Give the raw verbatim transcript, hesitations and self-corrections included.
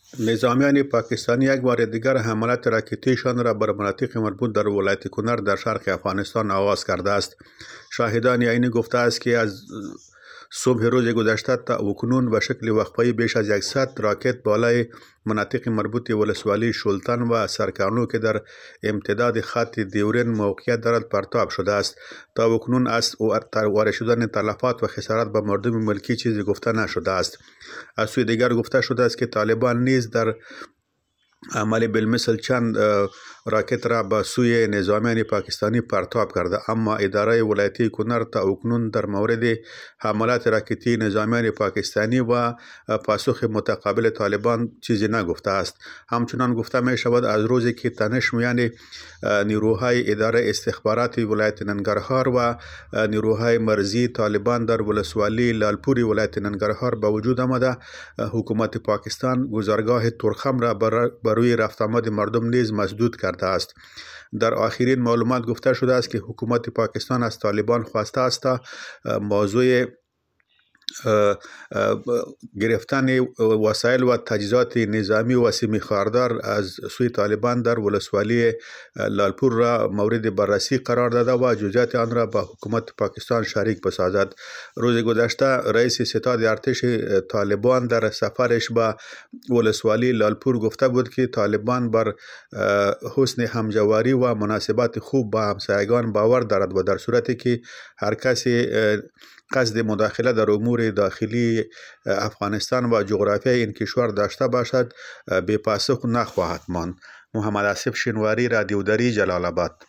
نظامیان پاکستانی یک بار دیگر حملات راکتیشان را بر مناطق مربوط در ولایت کنر در شرق افغانستان آغاز کرده است. شاهدان عینی گفته است که از صبح روز گذشته تا اکنون به شکل وقفه‌ای بیش از صد راکت بالای مناطق مربوط ولسوالی شلتن و سرکانو که در امتداد خط دیورین موقعیت دارد پرتاب شده است. تا اکنون از وارد شدن تلفات و خسارات به مردم ملکی چیزی گفته نشده است. از سوی دیگر گفته شده است که طالبان نیز در عمل بالمثل چند راکت را به سوی نظامیان پاکستانی پرتاب کرده، اما اداره ولایتی کنر تا اکنون در مورد حملات راکتی نظامیان پاکستانی و پاسخ متقابل طالبان چیزی نگفته است. همچنان گفته می شود از روزی که تنش میان نیروهای اداره استخبارات ولایت ننگرهار و نیروهای مرزی طالبان در ولسوالی لالپوری ولایت ننگرهار به وجود آمده، حکومت پاکستان گذرگاه تورخم را بر روی رفت آمد مردم نیز مسدود کرده است. در آخرین معلومات گفته شده است که حکومت پاکستان از طالبان خواسته است تا موضوع گرفتن وسایل و تجهیزات نظامی و سیمی خاردار از سوی طالبان در ولسوالی لالپور را مورد بررسی قرار داده و جزئیات آن را با حکومت پاکستان شریک بسازد. روز گذشته رئیس ستاد ارتش طالبان در سفرش به ولسوالی لالپور گفته بود که طالبان بر حسن همجواری و مناسبات خوب با همسایگان باور دارد و در صورتی که هر کسی قصد مداخله در امور داخلی افغانستان و جغرافیای این کشور داشته باشد بی پاسخ نخواهد ماند. محمد آصف شینواری، رادیو دری، جلال آباد.